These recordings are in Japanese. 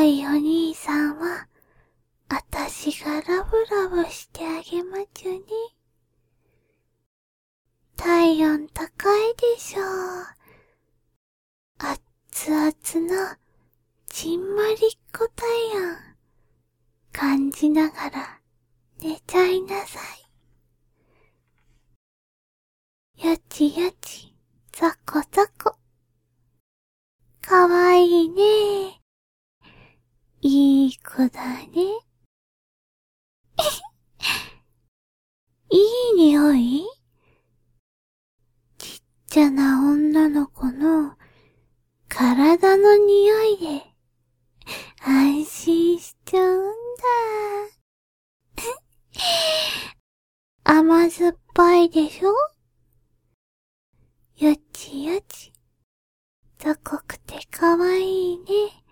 いお兄さんは、あたしがラブラブしてあげまちゅね。体温高いでしょう。あっつあつの、ちんまりっこ体温、感じながら、寝ちゃいなさい。よちよち、ざこざこ。かわいいね。いい子だね。いい匂い？ちっちゃな女の子の体の匂いで安心しちゃうんだ。甘酸っぱいでしょ？よちよち。雑魚くてかわいいね。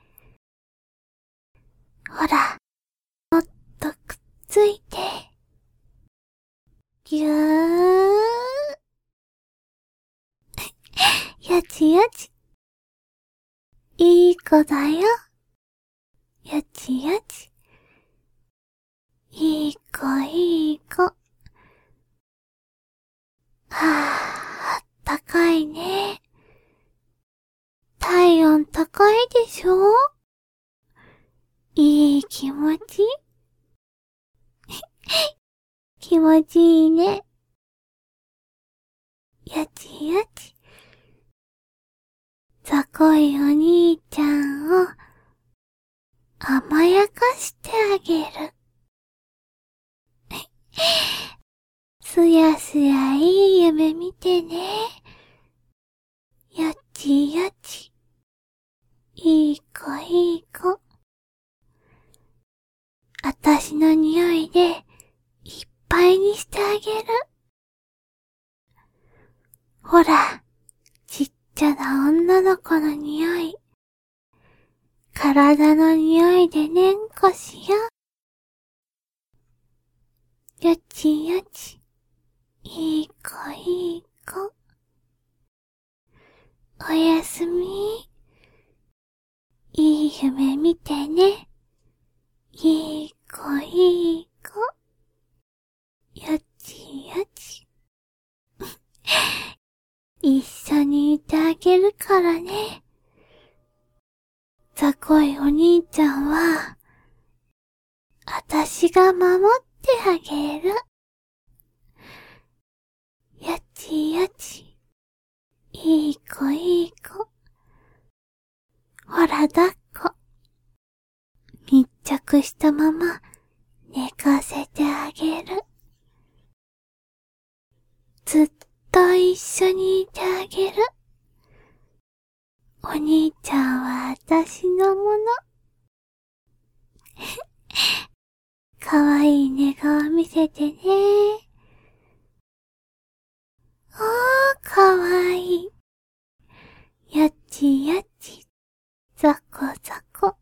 ほら、もっとくっついて。ぎゅー。よちよち。いい子だよ。よちよち。いい子いい子。はぁ、あったかいね。体温高いでしょ？いい気持ち？気持ちいいね。よちよち。雑魚いお兄ちゃんを甘やかしてあげる。すやすやいい夢見てね。よちよち。いい子いい子。あたしの匂いでいっぱいにしてあげる。ほら、ちっちゃな女の子の匂い。体の匂いでねんこしよ。よちよち。いい子いい子。おやすみ。いい夢見てね。いい子いい子。よちよち。一緒にいてあげるからね。雑魚いお兄ちゃんは、あたしが守ってあげる。よちよち。いい子いい子。ほら抱っこ。密着したまま寝かせてあげる。ずっと一緒にいてあげる。お兄ちゃんはあたしのもの。かわいい寝顔見せてね。おー、かわいい。よちよち。ざこざこ。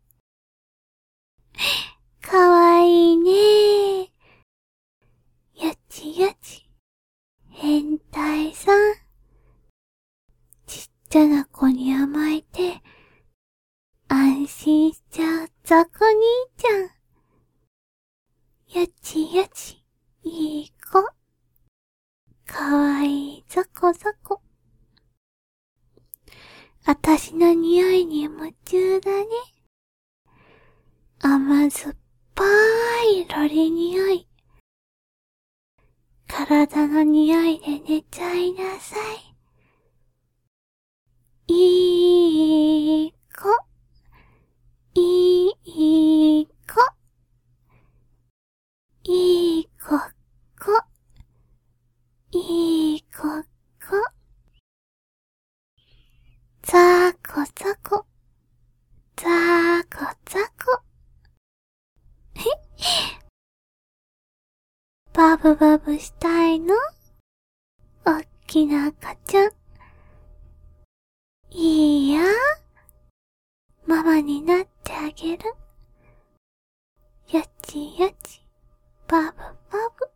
かわいいね。よちよち。変態さん。ちっちゃな子に甘えて、安心しちゃうザコ兄ちゃん。よちよち。いい子。かわいいザコザコ。あたしの匂いに夢中だね。甘酸っぱいロリ匂い。体の匂いで寝ちゃいなさい。いい子。いい子。いい子子。いい子子。ざこざこ。ざこざこ。バブバブしたいの？おっきな赤ちゃん。いいや。ママになってあげる。よちよち。バブバブ。